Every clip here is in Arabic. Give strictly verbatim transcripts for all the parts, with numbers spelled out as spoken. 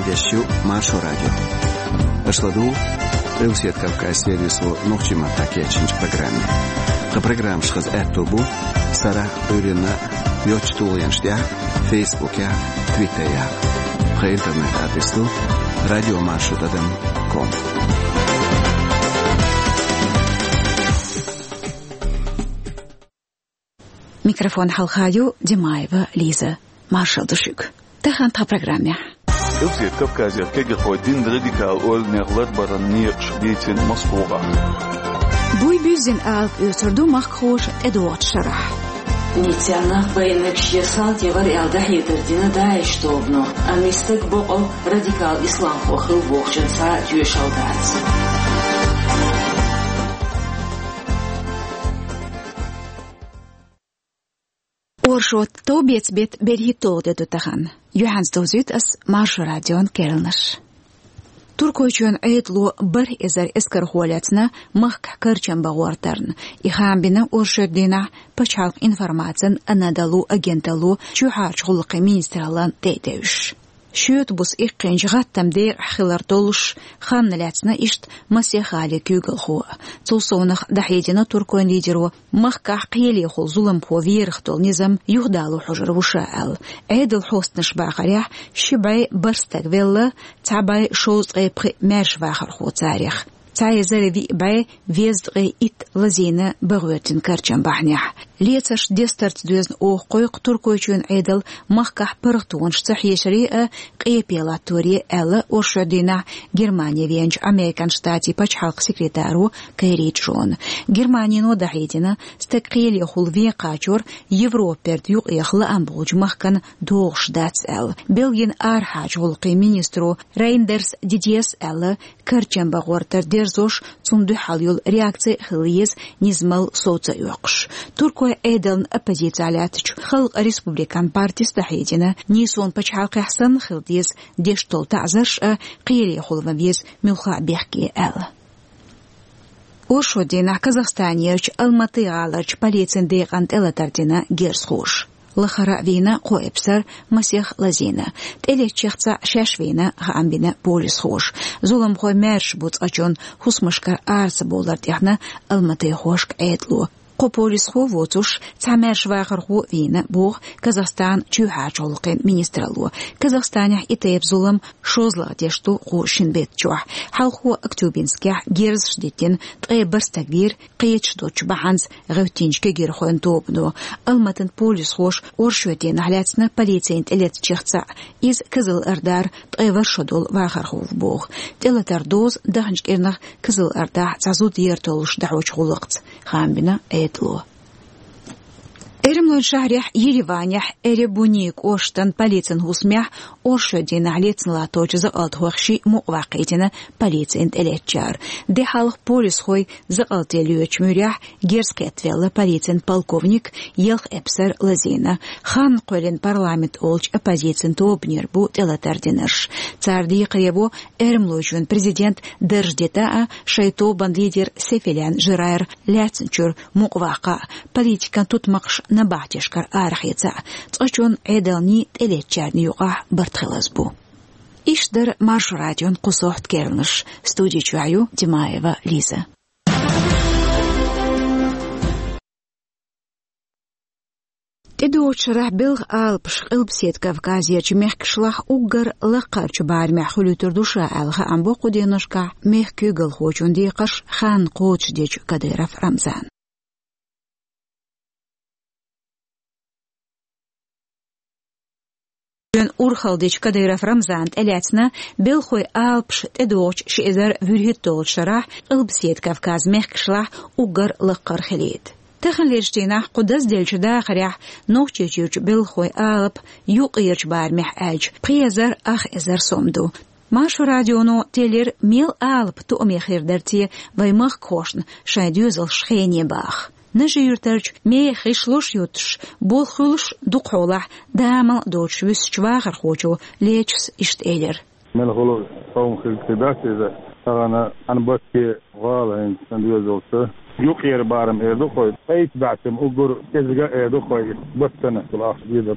Вещу Маршо радио. Ашладу Элсиет Кавказ сервису Нохчима Такечинч программе. Ха программ шхаз Этобу Сара Урина Йочтулянштя Фейсбуке Твиттере. Ха интернет адресу радио маршо точка ком. Микрофон Халхаю Димаева Лиза Маршал Душик. Тахан та программе. Элсиет Кавказият кегехой дин радикал ол нерлат баранни шбитин Москва. Буй бюзин алп өсөрдү маххош Эдуард Шарах. Нитянах байнек шесал тевар ялдах едердина дайштовно. Амистек боқол радикал ислам хохил бохчанса тюешалдац. Оршот тобецбет берхитолде дутахан. Юханс дозит ас Маршо радион керилнаш. Туркойчон айтлу бір эзер эскер холятна махк кырчан багуартарн. Ихамбина оршотдина пачалк информациян анадалу агенталу чухач хулқи министралан дейдеуш. Шөт бус иккенж гаттамдер хилар толуш ханналятсна ишт масяхали күгылху. Цусонах дахедина туркоин лидеру махках қиели хул зулам ху верхтол низам юхдалу хужр вушаал. Эдл хостнаш бахарях шибай барстак велла табай шоз эпхи мерш вахар ху царих. Цайзер ви бай вездгы ит лазина багуертин карчан бахнях. Лецаш дестарт дуезн ох койк туркойчун айдал махках пырхтуон штахешри қепелатори элла оршодина Германия венч Американ штати пачхалк секретару Кайриджон. Германияно дахидина стаккели хул веқачур Европерт юq яхла амбуж махкан доғшдац эл. Белгин архач хулқи министру Рейндерс Дидьес элла карчан багуартар дерзош цунду халюл реакция хилиез низмал соца юқш. Туркой эйдалн оппозициялятч Халк Республикан партия стахидина Нисон пачхалк яхсан хилдиез дештол тазаш қиели хулвавез милха бехки эл. Оршодина Казахстанияч Алматы алач полицин дейгант элатардина герсхуш. Лахара вина коэпсар масех лазина. Телечехца шашвина хаамбина полис хош. Зулам хой мерш буц ачон хусмашкар арса болдартяхна Алматы хошк эйдлу. Кополис хо воцуш цамерш вахар хо вина бух Казахстан чухач олқин министралу. Казахстанях итеп зулам шозла дешту хо шинбет чух. Халху Актюбинских герз шдетин трэберстагвир қиечдоч баханс гавтинчке герхоен тобну. Алматын полис хош оршветен халяцна полициент элет чехца из Кызыл Эрдар трэвершодол вахар хо бух. Телатардоз даханчкернах Кызыл Эрда цазут ертолуш дахоч хулықц. Хамбина этло. Эремлон шахрях Ереванях эребуник оштан полицин хусмях оршодин алецнла точза алтхвахши мувақитина полициент элетчар. Дехалх полис хой за алтелюч мурях герскетвелла полициент полковник елх эпсер лазина. Хан қолен парламент олч оппозициент обнер бу телатардинерш. Царди қребу эремлочун президент держдета шайто бандидер Сефелян Жирайр ляцнчур мувақа политикан тутмақш на бахтешкар архица. Цочон эдални телечарни юга бартхилазбу. Ишдер Маршо радион кусохт кернш. Студия чую Димаева Лиза. Эдуочрах билг алпш илбсет Кавказияч мехкшлах угар лақарч бармя хулютур душа алха амбо куденошка мехкюгл хочун дикаш хан коч деч Кадыров Рамзан. Урхалдич Кадыров Рамзан элятна белхой алпш эдуоч шизер вюрхитол шарах илбсет Кавказ мехкшлах угар лақар хилит. Тахалеждина кудас дельчда харях нохчечуч белхой алп юқирч бармех аж приязар ах эзер сомду. Маршо радионо телер мил алп ту омехирдерти ваймах кошн шайдюзл шхене бах. Нажиртерч мех ишлуш ютш болхулш духолах дамал доч висчвахар хочу лечс иштелер. Мелхоло саум хилкидас изе сагана анбаки вала сандюзолса يقير بارم إيردو خوي أي تبعتم أقول كذا إيردو خوي بستنا خلاص جيدا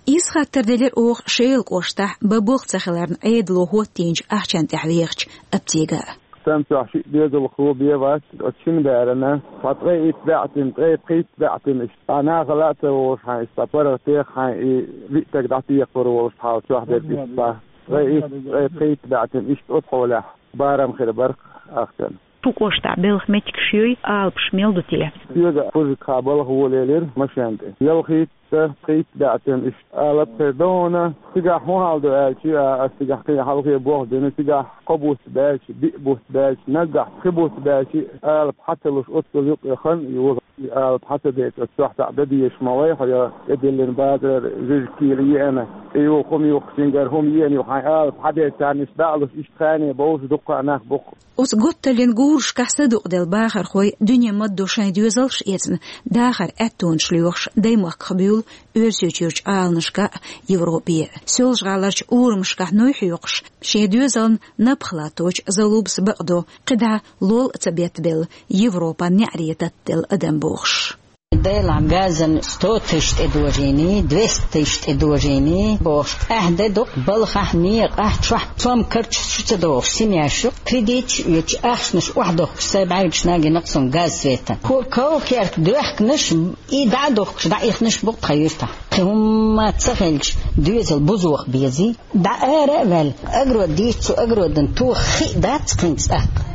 إيس خاطر دلير أوغ شيل قوشتح ببوغ تخلرن أيد لو هو تينج أحشان تحويغش أبتيغا استمتع شيء بيد الخو بيواس أتشين بارنا فطري إتباعتن طري قيت باعتن أنا غلطة وحاي استبرر تيخ حاي بيتك دعتي يقبر وحاو شو أحد بيتباه طري قيت باعتن إيش أطحوله بارم خير برق أختن تقوشتع بلخ متك شوي ألب شميل دوتيه يوجا فوز كابل هو ليلر مشانتي يلخيت قيت باعتن إيش ألب دونا سجاح مو هالدو ألشي سجاح كي حلقي بوه دين سجاح قبوس بالشي بيبوس بالشي نجح خبوس بالشي ألب حتى لوش أصل يق يخن يوضع ألب حتى ديت الصح تعبدي يشموي حيا يدي اللي نبادر زي كيري أنا أيوه قوم يخشنجر هم يعني وحي ألب حدا تاني سبالوش إيش ثاني بوز دقة أنا بق أس قلت لنقولش كحسدق دل باخر خوي دنيا مدو شاي دوزلش إذن داخر أتون شليوخش دايمك خبيول أرسيوتيوش آلنشكا يوروبية سولش غالرش أورمشكا نويحيوخش شي دوزلن نبخلاتوش زلوبس بقدو قدها لول تبيت بل يوروبا نعريتت دل أدنبوخش ديلا غازن ستو تشت ادوجيني دويست تشت ادوجيني بوش احد دق بلخ نيق احد شح صم كرتش شتدوف سيمياشو كريديت يتش احسنش وحده سبعيش ناقي نقصن غاز زيتا كو كو كيرت دوخ نش ايدا دوخ دا اخنش بق خيرتا هم تسخلش دويزل بوزوخ بيزي دا ارول اجرو ديتو اجرو دنتو خي دات قنص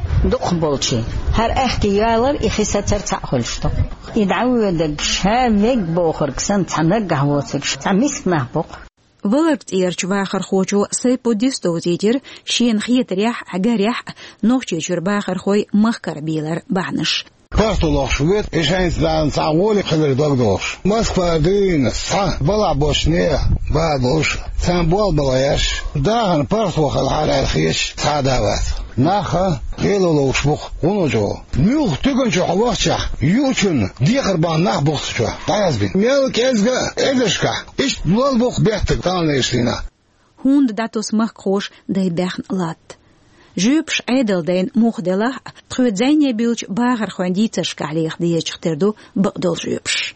دق بولشي هر احتيالر اخيسا ترتع خلشتو يدعو دق شامك بوخر كسان تنقع وصلش تعميس محبوق ولرت إيرش باخر خوجو سيبو ديستو زيدر شين خيط ريح عقاريح نوخشي جر باخر خوي مخكر بيلر بعنش Partoloch wird ich eins dann Sauli khader dogdosh Moskva din sa bala bosnia ba bosh sam bol balayash dahan partoloch al al khish sadavat naha gelolo shbuq unojo nuh tuguncho hawachcha yuchun diqar ba nah buqcho tayazbin mel kezga edeshka ich bol buq beht tanleshina hund datos mach khosh dai bern lat جوبش عدل دين مخدلة تخوت زيني بيوش باغر خواندي تشكع ليخ دي يشتردو بقدل جوبش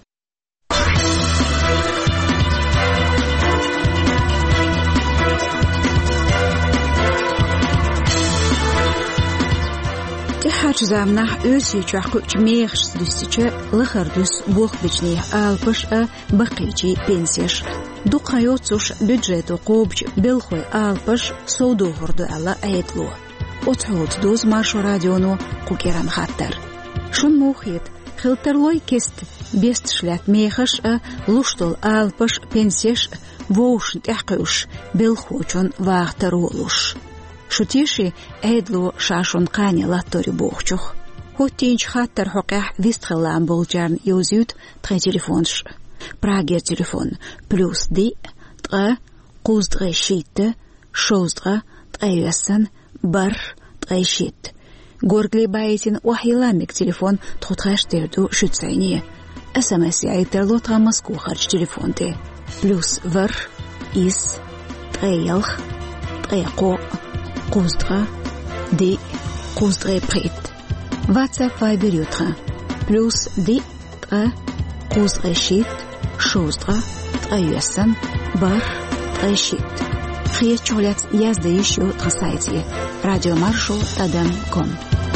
تحاج زامنح أوسي تشاكو تميخش دوستيچه لخر دوس بوخ بجنيه آلبش بقيجي بنسيش دو قيوتوش بجيتو قوبج بالخوي آلبش سودو هردو ألا أيدلو وتحوت دوز مارشو راديونو قوكيران خطر شون موخيت خلترلوي كست بيست شلات ميخش لوشتول آلبش بنسيش ووشن تحقيوش بالخوچون واغترولوش شتيشي أيدلو شاشون قاني لاتوري بوخچوخ هو تينج خاطر حقيح ويستخلان بولجارن يوزيوت تغي تليفونش براغير تليفون بلوس دي تغا قوز تغي شيت شوز تغا تغي يسن بر تغي شيت غورغلي بايتين وحيلامك تليفون تغتغاش تردو شتسينيه اسمسي ايترلو تغا مسكو خارج تليفون تي بلوس فر إيس تغي يلخ تغي قو قوزدغا دي قوزدغي بريت واتساب فايبر يوتغا بلوس دي تغا قوزدغي شيت شوزدغا تغا يوسن بار تغا شيت خير شغلات يازده يشيو تغا سايتي راديو مارشو تادم كوم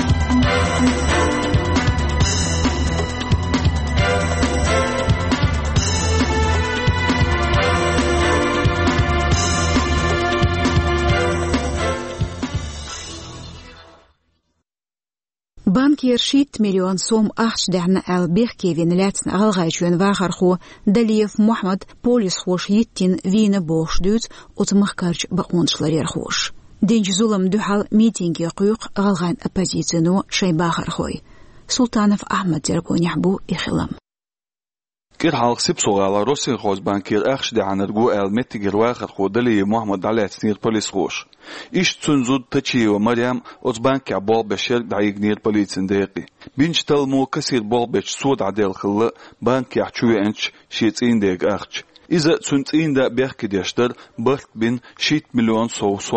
بانكير شيت مليون سوم أحش دعنا البيخ كيفين لاتن أغلغايشون واخر خو دليف محمد بوليس خوش يتين وين بوش دوت وتمخكرش بقونش لرير خوش دينج زولم دوحال ميتينج يقيوق أغلغان أبازيزنو شي باخر خوي سلطانف أحمد دربون يحبو إخلام كير حالق سيبسو على روسين خوز بانكير أخش دعنا تقو أل متجر واخر خو دليف محمد علات سنير بوليس خوش إيش تنزود تشي ومريم أزبانك عبال بشير دعيق نير بوليسين دقيقي بينش تلمو كسير بال بش سود عديل خلا بانك يحشوي انش شيتين دقيق أخش إذا تنتين دا بيحكي ديشتر برك بين شيت مليون سوسوم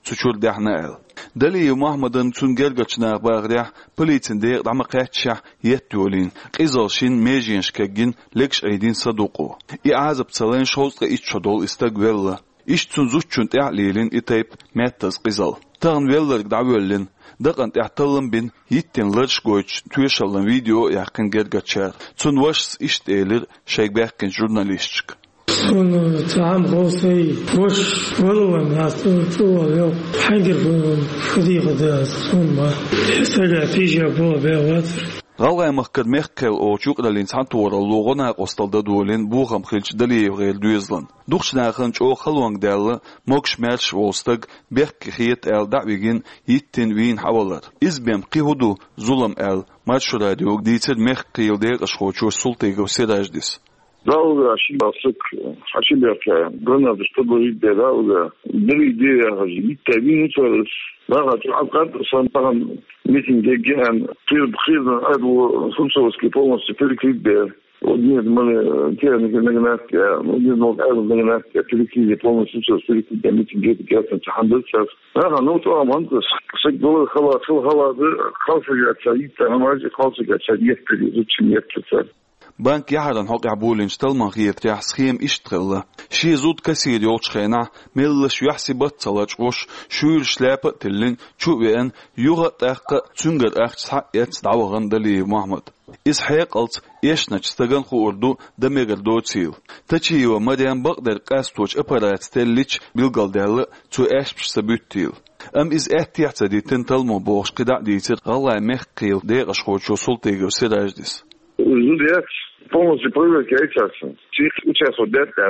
تشور دحنا ال دلي محمدن تونجرغچنا باغريح بوليتين دي دمقاتشا يتولين قيزالشين ميجينشكاجين لكش ايدين صدوقو اعازب تسالين شوز ايتشدول استقبل ايش تنزوچون تعليلين ايتيب ماتز قيزال تان ويلر دعولين دقن احتلم بين يتين لرش گوچ تويشالن فيديو يقين گرغچار تون واش اشتيلر شيغباكن جورناليستك كون تعام غوصي وش والله الناس تقول حاجر خذي غدا ثم سجع تيجي أبوه بيواتر غالي مخكر مخكر أو شوق للإنسان تورا لغنا قصتل دولين بوغم خلش دلي غير دويزلن دوخش ناخنش أو خلوان دالة موكش مالش وستق بيخك خيط آل دعويجين يتين وين حوالر إزبيم قيهدو ظلم آل ماتشو راديو ديتر مخكيل دير أشخوشو سلطيق وسيراج ديس راوغ عشان باسك عشان بيركا قلنا بشتغل يدي راوغ دري دي هاجي تابين فرس راغا تعقد صان طبعا ميتين دي جان خير بخير ادو خمسة وسكيبون سبيريك دي ودي من كان نغنات ودي نو قال نغنات تريكي دي بون سبيريك دي ميتين دي جات تحدث راغا نو تو مهندس سجل خلاص خلاص خلاص يا سيد انا ما اجي خلاص يا سيد تريد تشميت بانك يحرن حق عبولين شتلمان غيت ريح سخيم اشتغل شي زود كسير يوتش خينا ملش يحسب تلاش وش شور شلابة تلين شو بين يوغا تاقا تنجر اخت حقيت دعوغن دلي محمد إز حيقلت إيشنا تستغن خو أردو دميغر دو تيل تاچيوا مريم بقدر قاستوش أبارات تليش بيلغال دالة تو أشبش سبوت تيل أم إز احتياحت دي تنتلمو بوغش قدع ديتر غالي مخقيل ديغ أشخوشو سلطيغو سيراج ديس Жудец полностью проверяется. Чих участвует дата,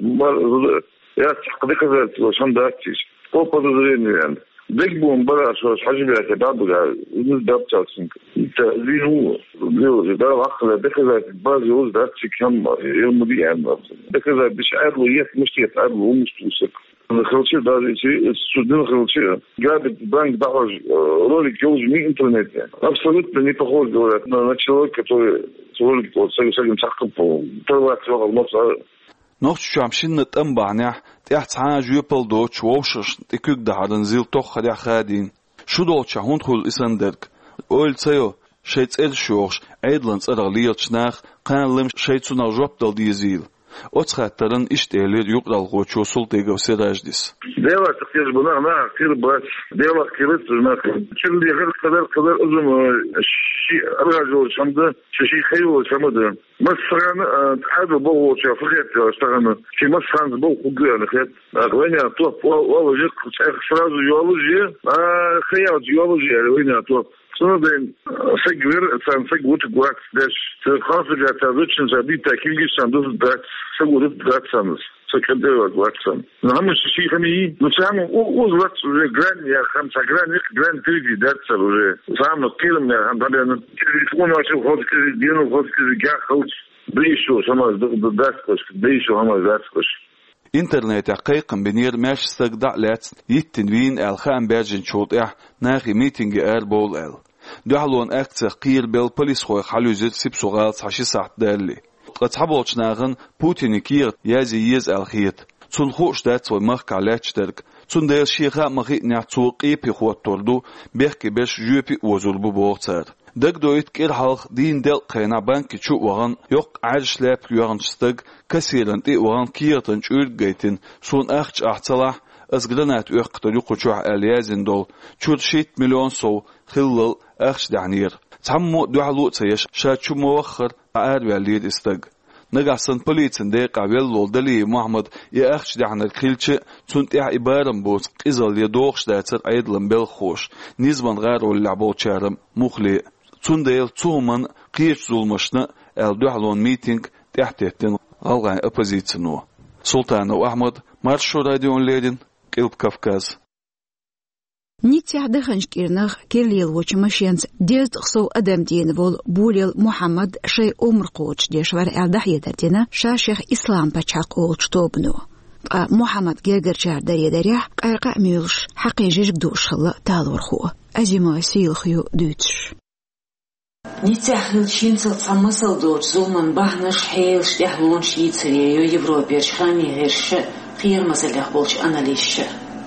я сказать, что он датчик. По подозрению, декбун бара, что хажибиате бабуга, не датчик. Это вину, лео, да, вахла, доказать базы уз датчик, хам, елмудиан. Доказать, биш адлу, есть муштет, адлу, умустусек. خلصي داري شيء السودان خلصي قاعد банк دعوة ролик يوجد интернет абсолютно не похож говорят на человека который ролик вот с этим сахком по первое слово мозга نوخ شامشين نتأمبعناه تحت حاجة يبل دوتش ووشش تكوك دهارن زيل توخ دع خادين شو دوتش هون خل إسندرك أول سيو شيت إرشوش عيدلنس أرغليت شناخ قان لم شيت سنا جوب دل ديزيل أتخطرن إشتهلير يقرأ الغوتشو سلطيقو سيراج ديس ديوة تخير بنا ما خير باش ديوة خيرت ما كل اللي غير قدر قدر أزم شيء أرجو شمده شيء خيو شمده مثلا تعادل بو شافريت اشتغلنا في مثلا بو قدر خيت وين توف والله جيك سراج جيولوجيا خيال جيولوجيا وين توف Sondern segwer san segwut gwat des khafs gat azutchen zabit takilgi sandos dat segwut gat sandos sekende gwat san namu shi khami nusam uz wat gran ya khamsa gran gran tridi dat sabure sam kilm ya ham badan telefon wa shuf hot dinu hot ga khot بيشو شمال داسكوش بيشو هم داسكوش إنترنت حقيقة بنير ماش استقدع لات يتنوين الخام بيرجن شوط إح ناخي ميتينج إير بول إل دعلون أكتر قير بيل بوليس خوي حلوزت سيب صغال حشي ساعت دالي قد حبوش ناغن بوتين كير يازي يز الخيط تون خوش دات ومخ علاتش درك تون دير شيخا مخيط نعتوق إيبي خوات توردو بيحكي بيش جوبي وزربو بورتار دك دويت كير حلق دين دل قينا بانك تشو وغن يوق عرش لاب يوغن شستق كسيرن تي وغن كيرتن شورد جيتن سون أخش أحتلاح أزغلنات يوقت يوقو شوح أليازن دول شود شيت مليون سو خلل أخش دعنير تعمو دعلو تيش شاتشو موخر عار واليد استق نقعسن بوليتن ديق عويلول دلي محمد يا أخش دعنر خيلش تونت إع إبارم بوت قزل يدوخش داتر عيدلن بالخوش نيزبان غارو اللعبو تشارم مخلي تون ديل تومن قيش ظلمشنا ال دعلون ميتينج تحتيتن غالغاين أبوزيتنو سلطان وأحمد مارشو راديون ليدن قلب كافكاز نيتيح دخنش كيرناغ كيرليل وچمشينز ديز خصو أدم دين بول بوليل محمد شي عمر قوش ديشوار الدحية دردنا شاشيخ إسلام بچاق أولش توبنو محمد جيجر جار دري دريح قرقا ميلش حقيجيش دوش خلا تالور خو أزيما سيل خيو دوتش نيتيح هلشينسل تسمسل دوش زومن بحنش حيلش دحلون شيتسريو يبروبيرش خاني غيرش خير مسلح بولش أناليش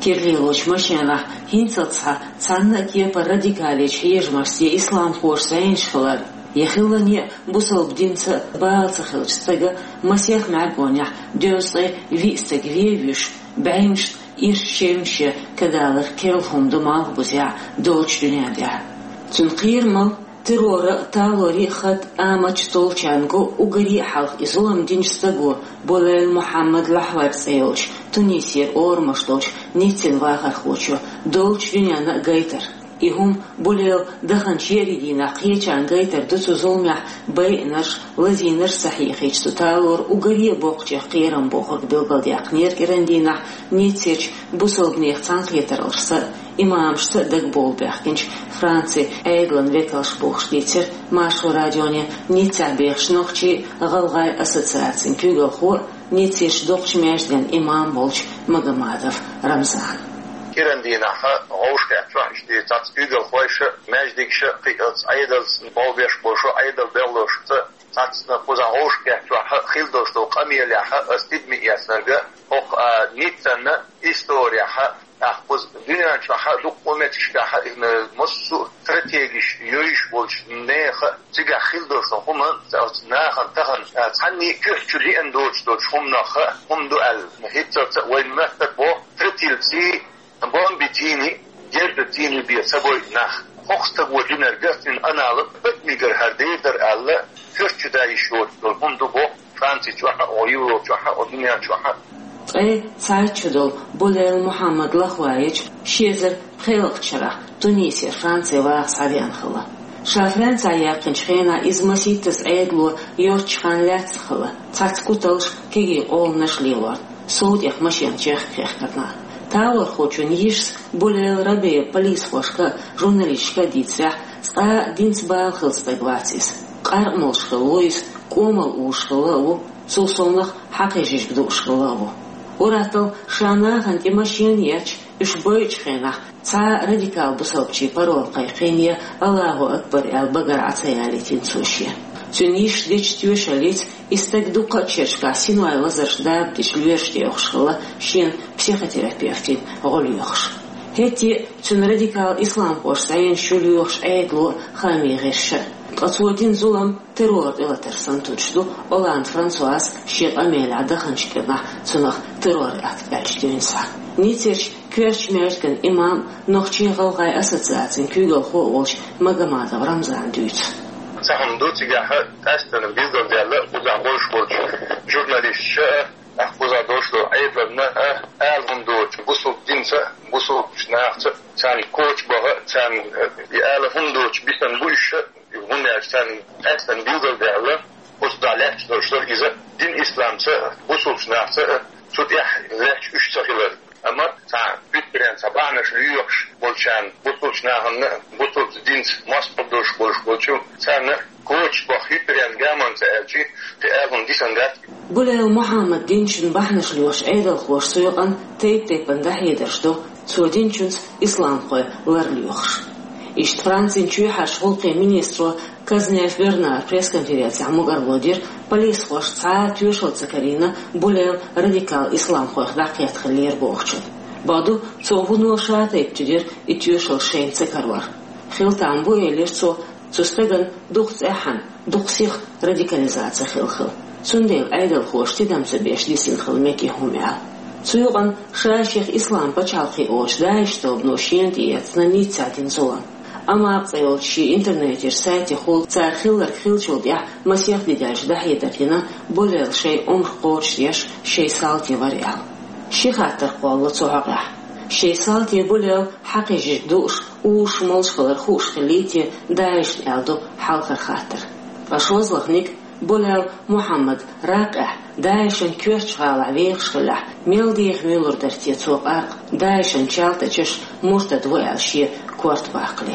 Кирлилоч машина хинцаца цанна кепа радикалич ежмарси ислам хорсайншхлар яхилани бусал бдинца баалцахилчстага масех мягоня дёсы вистаг вевиш бэймш иршемше кадалар келхум думал бузя доч дунядя цунқирмал террора талори хат амач толчанго угари халх изолам динчстаго болел Мухаммад лахвар сейлч Тунисир ормашточ нитсин вахар хочо долч дюняна гайтер игум болел дахан черидина қиечан гайтер дусу золмях бейнаш лазинар сахихич суталор угари боқчех қирам боқок билгалдяк неркерендина нитсирч бусолбнех цанқетерлшса имамшса даг болбяхкинч Франции эйглан векалш бохштицер машу радионе нитсабех шнохчи галгай ассоциацин кюгалхо нитсирч доқч межден имам болч Магомадов Рамзан Кирендина ха гошка фашти цацгал хойша междикша қиац айдалс болбеш бошо айдал беллошта цацна поза гошка ха хилдошто камиля ха астидми ясага ок нитсана история ха ахпоз dünya çaha dokument şaha in mosu strategisch yoish bolch neha tiga khildosh huma nahan tahan tsanni küchli endoch doch humnaha humdu al hitsa wal mahtab bo tritilsi bon bitini yerde tini bi saboy nach hochsta wodiner gastin analıp bitmiger herdeyder alla küchda işot humdu bo Fransi çaha o euro çaha o dünya çaha أي سايتشدول بوليل محمد لخوايج شيزر خيلقشرة تونسيا فرنسا وصاليان خلا شافران سايقن شخينا إز مسيتس عيدلو يورتشخان لاتس خلا تاتكوتلش كيجي قول نشليلور صوت يخ مشيان شيخ خيخ كرنا تاور خوچو نيش بوليل ربي بوليس خوشكا журналистка диця ста динс бал хилстагватис قرمل شخلويس كومل وشخلو سوسونخ حقيجيش بدو شخلو Уратал шанахан имашин яч ишбойч хенах ца радикал бусалчи парол кайхения Аллаху акбар албагар ацаялитин сушья. Цюниш деч тюшалиц истагду качешка синуай лазаршдаб дич львешти охшхала шен психотерапевтин голюхш. Хети цюн радикал ислам хош саен шулюхш эйдлу хамирешша. Отводин зулам террор элатерсан тучду Оланд Франсуаз шер амел адаханчкена цунах террор актбачтюнса. Ницерч кверч меркен имам нохчи галгай ассоциацин кюгал хоолч Магомадов Рамзан дүйт. Сахамду тигаха тастан биздор дялы узагош болч журналистча ахпуза дошло айдларна алгундоч бусул динса бусул шнахца цани коч бага цан ялахундоч бисан буйша Hun ersten ersten Bilder derle, us da lecht dostlar ize din İslamsa bu sulçnaqsa tut ya lecht üç sahiler. Ama ta bitbiren sabana şlüyüş bolçan bu sulçnaqın bu sulç din maspodoş bolş bolçu sen koç bu hitbiren gamansa elçi te elhun disangat. Bulel Muhammed dinçin bahna şlüyüş eydel xoş suyqan teyp teypen dahiyederşdo su dinçins İslam qoy larlüyüş. Ишт Францин чуйхаш волкы министру Казнев Бернар пресс-конференция Мугарлодир полис хош ца тюшел цакарина болел радикал ислам хох дакият хлер бохчун. Баду цовуну шатайп тюдир и тюшел шейн цакарвар. Хилтам бу элерцо цустаган духцехан духсих радикализация хилхил. Сундел айдал хош тидамса беш лисин хилмеки хумял. Цуйган шаших ислам пачалхи оч дайштоб но шенти яцна ницатин золан. Ама апцайлчи интернетер сайти хол цар хиллар хилчул я масех дидяж дахидатлина болел шей умр qoch яш шей салти вариал. Шихатар қоллы цуага. Шей салти болел хақижи душ уш молшхалар хуш хилити дайш ялду халхар хатар. Ашозлахник болел Мухаммад рақа дайшан кёрчгала вехшгала мелдих мюллердер тецуq ақ дайшан чалтачеш мурта двоялши кварт бақли.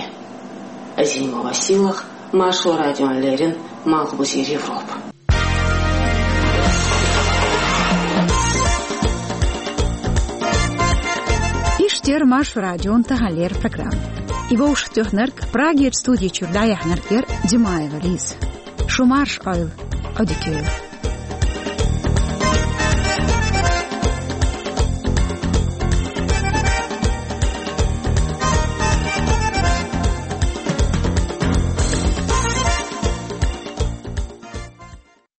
Азима Василах, Машу радио Лерин, Малбузир Европа. Иштер Машу радио Тагалер программ. Его уж тёхнерк Праге в студии Чурдаях Наркер Димаева Лиз. Шумарш Ойл Одикеев.